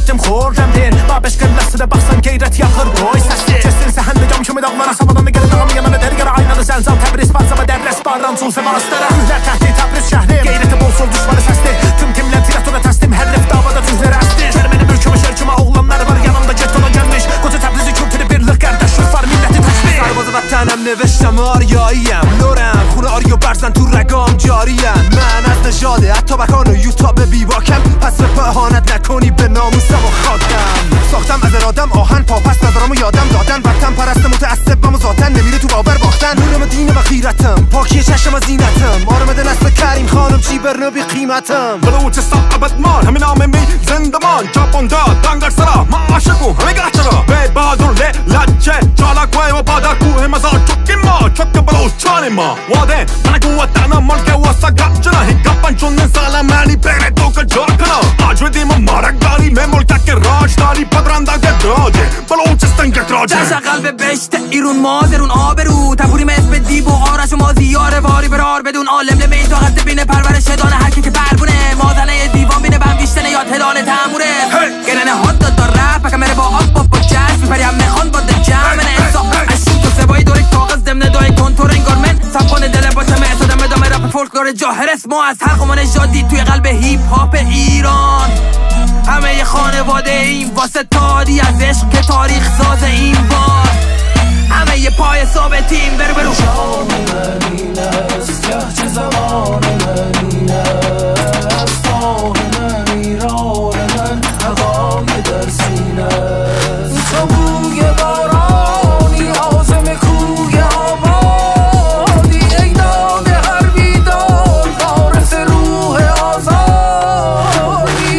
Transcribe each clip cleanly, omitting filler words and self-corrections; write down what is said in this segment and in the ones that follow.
etdim xorrəmdir Babeş qırlasıda baxsan qeyrət yaxır qoy səsdir Kesin səhəndə cam kimi dağlara samadan da gəlir dağımı yanına dərgara aynalı zəlzal Təbriz Barsama dərrəs barram çulsə manastıra Hülər təhti Təbriz şəhrim qeyrəti bol sol düşmanı səsdir Tüm timlə tiratora təslim hər rəf davada tüzləri əsdir Kərməni mülkümü şərkümə oğlanlar var yanımda getona gəlmiş Qoca Təbrizi kültürü birlik qardaşlıq var milleti təşvir Sarvazı vətənəm نوشتم آریاییم لورم خونه آریو برزن تو رگام جاریم من از نژاده حتی بکان و یوتاب بیواکم پس به اهانت نکنی به ناموسم و خاکم ساختم از ارادم آهن پاپس نظرامو یادم دادن وطن پرست متعصبم و ذاتن نمیره تو باور باختن نورم دین و خیرتم پاکی چشم و زینتم آرام نسل کریم خانم چی برنو بی قیمتم بلوچستان ابدمان همین نام می زندمان جاپان داد دنگر سرا ما عاشقو همه گرچرا به بادر لجه چالاکوه و پادر کوه مزار چکی ما چک بلوچان ما واده من قوتنا ملک واسا گجنا هنگاپن چون سالم منی بین تو که جا کنا آجودیم و مارگاری من ملک که راج داری پدرنده گراجه بلوچستان گراجه دشت قلب بشت ایرون مازرون آبرو تپوریم اسم دیب و آرش و مازیار واری برار بدون عالم لمین طاقت بینه پرورش دانه هر کی که بربونه مازنه دیوان بینه بم ویشتنه یا تدانه تموره گرنه هات داد دار رپ کمره با آب با جشن میپریم میخوان با دجمنه احساق اشون تو سبایی دوری کاغذ دمنه دای کنتور انگار من سبخانه دل با تمه اصادم ادامه رپ فولکلور جاهرس ما از حلق و نژادی توی قلب هیپ هاپ ایران همه خانواده این واسه تادی از عشق که تاریخ ساز این بار همه یه پای ثابتیم برو برو شام من است یه زمان من است آه من ایران من هوای در سینه است تو بوی بارانی آزم کوی آبادی ای داده هر بیدار وارث روح آزادی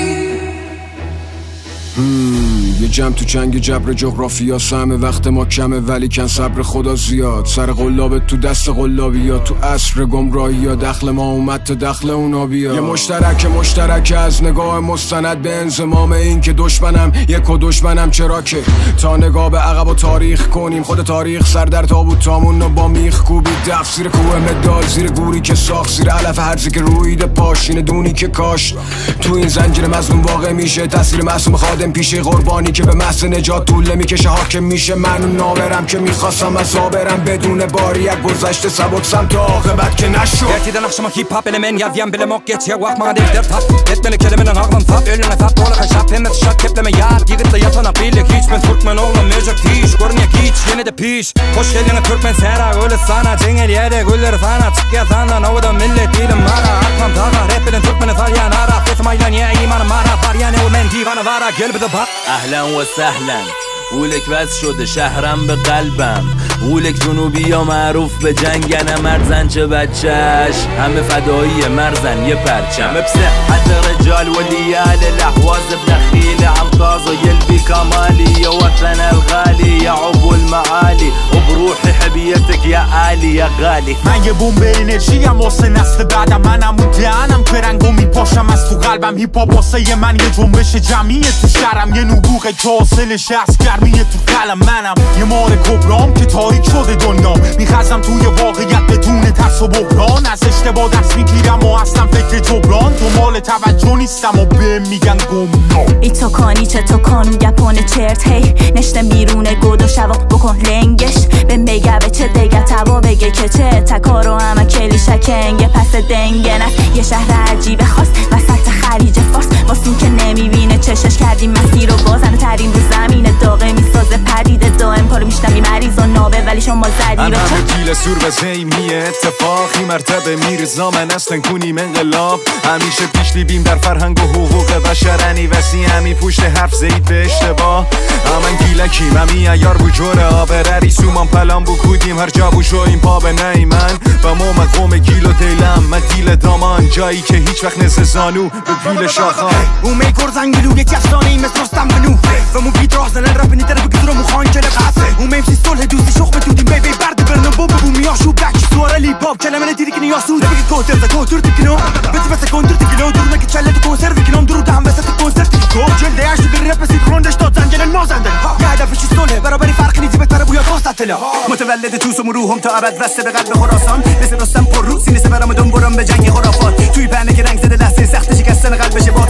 یه جمع تو چنگ جبر جغرافیا سهم وقت ما کمه ولی کن صبر خدا زیاد سر قلاب تو دست قلابی ها تو عصر گمراهی یا دخل ما اومد تا دخل اونا بیا یه مشترک از نگاه مستند به انضمام این که دشمنم یک و دشمنم چرا که تا نگاه به عقب و تاریخ کنیم خود تاریخ سر در تابوت تامون و با میخ کوبی دف زیر کوه مدال زیر گوری که ساخت زیر علف هرزی که روید پاشین دونی که کاش تو این زنجیر مظلوم واقع میشه تاثیر معصوم خادم پیشه قربانی که به محض نجات طول میکشه حاکم میشه من نابرم که میخواستم از آبرم بدون باری یک گذشته سبک سمت عاقبت که نشد Gertiden akşama hip hop elemen yazyan bile mok geç ya vakma der tap etmeli kelimenin ağlam tap ölüne tap ola kaşap hem şak kepleme yar yigitli yatana bilek hiç ben Türkmen oğlum mecak tiş görünüyor hiç yine de piş hoş geldin Türkmen sera öyle sana cengel yere güller sana çık ya sana novada millet dilim mara arkam dağa rapinin Türkmeni faryan ara fesmaylan ya iman mara faryan o men divana vara gel bir de bak اهلا و سهلا قولک بس شده شهرم به قلبم قولک جنوبی یا معروف به جنگن مرزن چه بچهش همه فدایی مرزن یه پرچم بصحت رجال وليال الاحواز بنخيل عمطاز يلبي كمالي يا وطن الغالي يا عبو المعالي وبروحي حبيتك يا عالي يا غالي من یه بمب انرژی ام واسه نسل بعدم منم و دهنم که رنگو میپاشم از تو قلبم هیپ هاپ واسه من یه جنبش جمعیه تو شهرم یه نبوغه که حاصلش از گرمیه تو قلم منم یه مار کبرام که تاریک شده دنیا میخزم توی واقعیت بدون ترس و بحران از اشتباه دست میگیرم و اصلا فکر جبران دنبال توجه نیستم و به میگن گمنام ای تو کانی چه تو کانو گپونه چرت هی نشته میرونه گود و شوا بکن لنگش به میگه به چه دیگه توا بگه که چه تکارو همه کلی شکنگه پس دنگه نست یه شهر عجیبه خواست وسط خلیج فارس واسین که نمیبینه چشش کردیم مسیر و بازن ترین رو زمین داغه میسازه پدیده دائم کارو میشنمی مریض و نابه ولی شما زدی انا وکیل سور و زیمیه اتفاقی مرتبه میرزا من اصلا کنیم انقلاب همیشه پیشلیبیم در فرهنگ و حقوق بشرنی وسی همی پشت حرف زید به اشتباه همین گیلکیم همی ایار بو جوره آبرری سومان پلان بو کودیم هر جا بو شویم پا به نی من و ما مقوم گیل و دیلم من دیل دامان جایی که هیچ وقت نزه زانو به پیل شاخان اومه گرزنگلو یک افسانه مثل رستم بنو و مو بیت راه زنن رپ نیتر بگذرو مخان کل قصه اومه امسی صلح دوستی شخ بتودیم بی برد برنو بوب بو میاشو بک سواره لی باب کلمه دیدی که نیاسود بگی کوتر دا کوتر تکنو بس کنتر تکنو درونه که چله تو کنسرو کنم درو دهم وسط کنسرت کو جلده اش به رپ سینکرونش داد زنجل مازندن یه هدفش صلح برابری فرق نیتی بهتره بویا قاستله متولد توس و روحم تا ابد وسته به قلب خراسان مثل رستم پر رو سینه برام دنبرم به جنگ خرافات توی پهنه که رنگ زده لحظه سخت شکستن قلبش با تار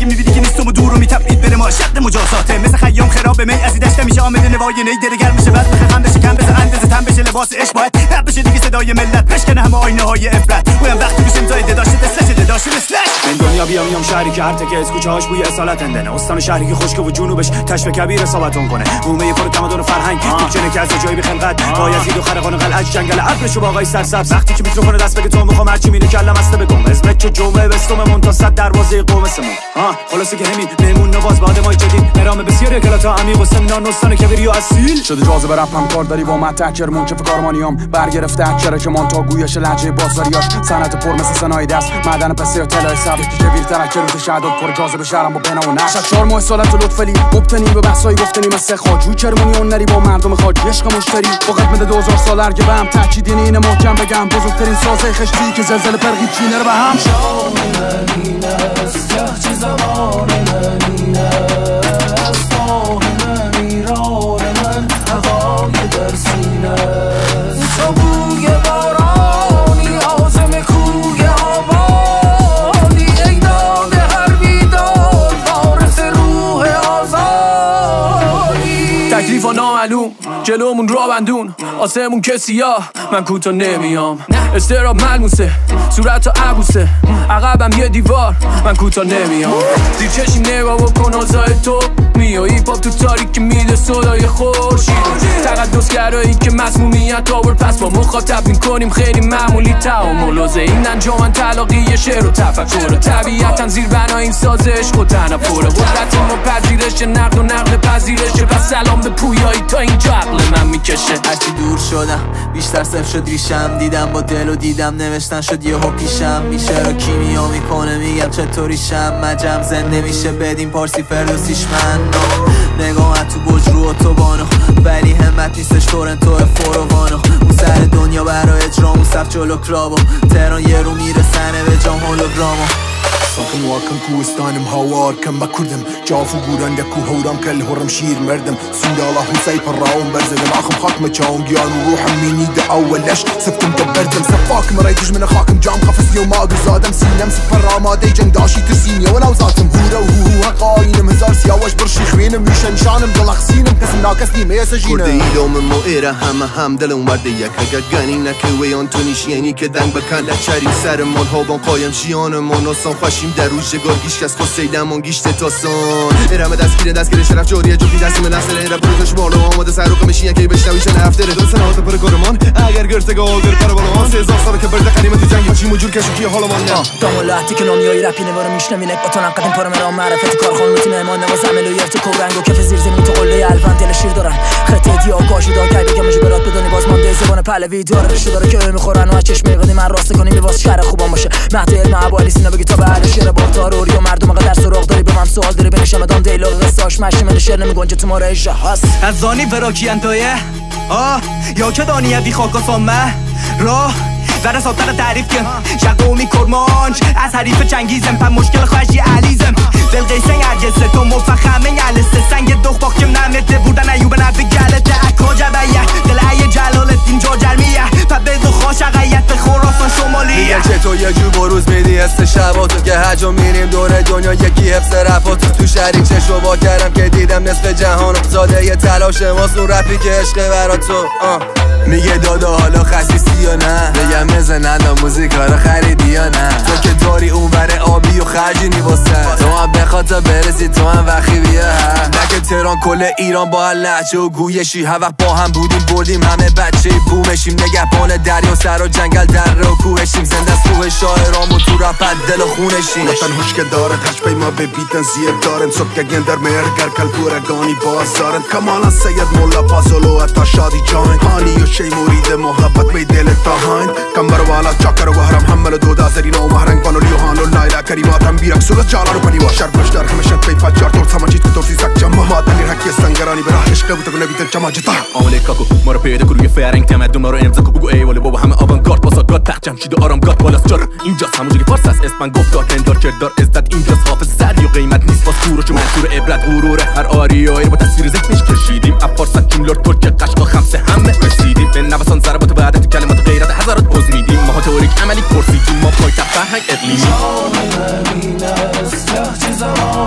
اگه میبینی که نیستم و دور رو میتپید بره ما شد مجازاته مثل خیام خراب می از دست میشه آمده نوای نی درگر میشه بعد بخه هم بشه کم بشه اندازه تن بشه لباس عشق باید رپ بشه دیگه صدای ملت بشکنه همه آینه های عبرت اویم وقتی بشیم زایده داشته دستش داشته مثلش من دنیا بیام شهری که هر تکه از کوچه هاش بوی اصالت اندنه استان شهری که خشک و جنوبش تشبه کبیر اصابتون کنه بومه پر تمدن فرهنگ توچنه که از جای بی خلقت بایزید و خرقان قلعه جنگل ابرش و باغای سرسبز وقتی که میکروفون دست بگه تو میخوام هرچی مینه کلم است بگم اسمت چه جمعه بستم منتصد دروازه قومسمون خلاصه که همین مهمون نواز بعد ما جدید مرام بسیار کلاتا عمیق و سمنان استان کبیری و اصیل شده جاذبه رپ هم کار داری با متکرمون که کارمانیام برگرفته اکره که مونتا گویش لهجه بازاریاش سنت پر مثل سنای دست معدن پسه و طلای سبز که کبیر ترکر رو شهادت پر جاذبه شهرم با بنا و نقش 4 ماه سالت لطفلی مبتنی به بحثای گفتنی مثل خاجوی کرمونی اون نری با مردم خاجی عشق مشتری فقط مده 2000 سال ارگه به هم تاکید اینه محکم بگم بزرگترین سازه خشتی که زلزله پرقی چینه رو به هم چه زمان من است آه من ایران من هوای در سینه تو بوی بارانی آزم کوی آبادی ای داده هر بیدار وارث روح آزادی تکلیف و نامعلوم جلومون را بندون آسمون که سیاه من کوتا نمیام استراب ملموسه صورت و عبوسه عقبم یه دیوار من کوتا نمیام زیر چشم نگاه بکن آزای تو میایی پاپ تو تاریک میده صدای خورشید تقدسگرایی که مسمومیت آور پس با مخاطب میکنیم خیلی معمولی تعامل و این انجامن تلاقی شعر و تفکر طبیعتا زیر بنای سازش خود تنفره قدرت ما پذیرش نقد و نقل پذیرشه پس سلام به پویایی تا اینجا عقل من میکشه هرچی دور شدم بیشتر صفر شد ریشم دیدم با دل و دیدم نوشتن شد یهو پیشم میشه رو کیمیا میکنه میگم چطوریشم مجم زنده میشه بدیم پارسی فردوسیش من نگاهت تو بج رو اتوبانو ولی همت نیستش تورنتو فوروانو اون سر دنیا برای اجرام اون صف جلو کلابو تهران یه رو میرسنه به جام هولوگرامو ساکن واکن کوهستانم هوار کم بکردم جافو گوران دکو هورام کل هرم شیر مردم سندالا حسای پراون برزدم آخم خاك مچاون گیان و روحم مینی ده اولش سبتم دبردم سفاك مريتش من خاكم جام خفص يوم ما زادم سینم سپر آماده جنگ داشی ترسینی ولو ذاتم هورا وهو قاینم هزار سیاوش برشی خوینم میشن شانم دلق سینم کسم ناکس نیمه سجینم کرده ایلوم موئره هم دلم ورده یک گنی نکوی آنتونیش یعنی که دنگ بکن لچری سر من هابان قایم شیانم ناسان خوشیم در روز گرگیش کس خسیدم گیشت تاسان ارمه دستگیر شرف جوریه جوبی دستیم نسل ایره بروزش بالو آماده سر رو کمشی یکی بشنویشن هفته دو سنوات پر گرمان اگر گرتگاه آگر پر بالان 3000 سال که برده قدیمت جنگی چی مجور کشوکی حالا من نه دامولاتی که نامیایی رپی نوارو میشنوینک با تو نقدیم پارا مرام معرفت کارخان روتی مهمان نواز عمل و یفت کورنگ و کف زیر زمین تو قله الفن دل شیر دارن خطه دی آگاهی دا که بگم برات بدونی باز مانده زبان پهلوی داره رشته داره که میخورن و از چشم قدیم من راست کنیم لباس شهر خوبان باشه مهد علم ابو سینا بگی تا به شعر بارتار و مردم قدر سراغ داری به من سوال داری بنشم مدام دیالوگ قصاش ماشی من شعر نمیگنجه تو ماره جهاز از زانی وراکی انتایه یا که دانیه بی خاکاسامه راه در صادق تعریف کن شقومی کرمانج از حریف چنگیزم پم مشکل خواهشی علیزم دل قیسنگ عرگسه تو مفخمه علسته سنگ دخ باکم نمته بودن ایوب نبی گلته اکا جبیه دل ای جلالتین جا جرمیه پبه دو خوش اقیت خوراسان شمالیه میگن چه تو یه جو بروز میدی است شباتو که هجا میریم دور دنیا یکی حفظ رفاتو تو شهری چشو با کردم که دیدم نصف جهانو زاده یه تلاش ماست اون رپی که عشق برا تو میگه دادا حالا خسیسی یا نه بگم بزنن موزیکا رو خریدی یا نه تو که داری اون بره آبی و خرجینی واسه تو هم بخاطر برسی تو هم وقی بیا نه که تهران کل ایران با هر لحجه و گویشی هر وقت با هم بودیم بردیم همه بچه بومشیم نگهبان دریا سر و جنگل در و کوهشیم زنده از روح شاعرام و تو رپت دل و خونشیم وطن هوش که دارد هشت پی ما ببیتن زیب دارن صبح که گندر مرگر کل پورگانی بازارن کمالا سید مولا پازولو اتا شادی جاین هانی و شی مرید محبت می دل تاهاین کمبر والا چاکر و هرم حمل دودا زرین و مهرنگ بانو لیوهان و لایلا کریمات هم بیرک سولت جالا رو پنی واشر بشتر خمشت پی پچار تور سماجید که تورسی سک جمع ماتنی رکی سنگرانی براه عشق بوده کنه بیتن چما جتا آمله کاکو ما رو پیدا کروی فرنگ تمدن ما رو امضا کو بگو ای ولی بابا همه آوانگارد واسه گاد تخت جمشید و آرام گاد بالاست جار اینجاست همونجا که فارس است اسم من گفتار تندار کردار عزت اینجاست حافظ سری و قیمت نیست واسه کوروش و منصور عبرت غرور هر آریایی با تصویر ذهنش کشیدیم افارست جملار ترک قشقا خمسه همه رسیدیم به نوسان ضربات بعدت کلمات غیرت هزارات عضو میدیم ما تئوریک عملی پرسیدیم ما پایتخت فرهنگ اقلیمی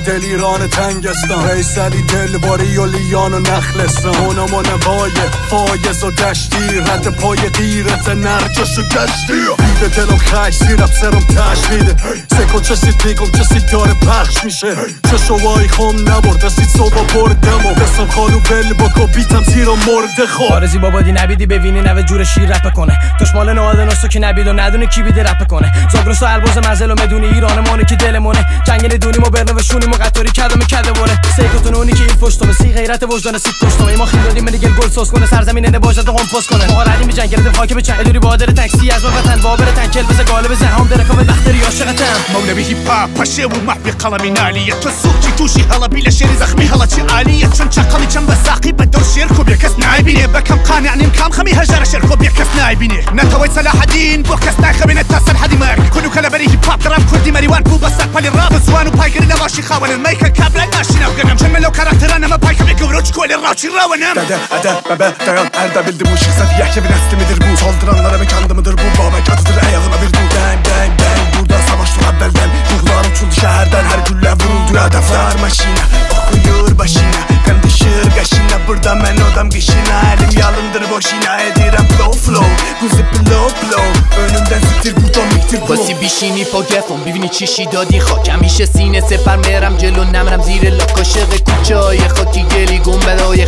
دلیران تنگستان ریسلی دلواری و لیان و نخلستان اونمان وای فایز و دشتی رد پای غیرت نرجش و گشتی بیده دلم خش زیرم سرم تشمیده سکن چسید بیگم چسید داره پخش میشه چه شوایی خم نبرد رسید صبح بردم و بسم خالو بل بکو بیتم زیرا مرده خود آرزی بابادی نبیدی ببینی نوه جور شیر رپ کنه دشمال نواده نستو که نبید و ندونه کی بیده رپ کنه زاگرس و الباز منزل و مدونی ایرانمونه که دلمونه جنگل دونیم و برنه و شونیم و قطاری کدم کده باره سیکتون اونی که این پشتمه سی غیرت وجدان سیت پشتمه ما خیلی دادیم منگل گل ساز کنه سرزمین نباشد هم پاس کنه ما ردیم به جنگل خاک به چنگ ادوری بادر تاکسی از وطن بابر تنکل بز غالب زهام درکم بختری عاشقتم مولوی هیپ هاپ پشه و محبی قلمی نالیه تو سوقی توشی هلا بیل شری زخمی هلا چی عالیه چون چقلی چن بساقی بدور شیر کو بیکس نایبینه بکم قانع نیم کام خمی هجر شیر کو بیکس نایبینه نتوی صلاح الدین بو کس ناخبینه تصل حدی مرگ کنو کلا بری هیپ هاپ درام کردی مریوان بو بسات پلی راب زوانو پایگری نواشی خوان المیک کابل ماشینا وگنم جملو کاراکترانه ما پایک بگوروچ کولی راچی راونم Dede bebe dayan elde bildim bu şirsat yahke bir nesli midir bu saldıranlara ve kendimidir bu babek atıdır ayağına bir dur bang bang bang burada savaş var evvelden ruhlar uçuldu şehirden her gülle vuruldu hedefler maşine okuyor başına kan dışır kaşına burada men odam kışına elim yalındır boşuna edirem flow flow kuzi blow blow önümden siktir buradan miktir bu باسی بیشینی پا گفم ببینی چیشی دادی خاک همیشه سینه سپر میرم جلو نمرم زیر لاک عاشق کوچه های خاکی گلی گنبدهای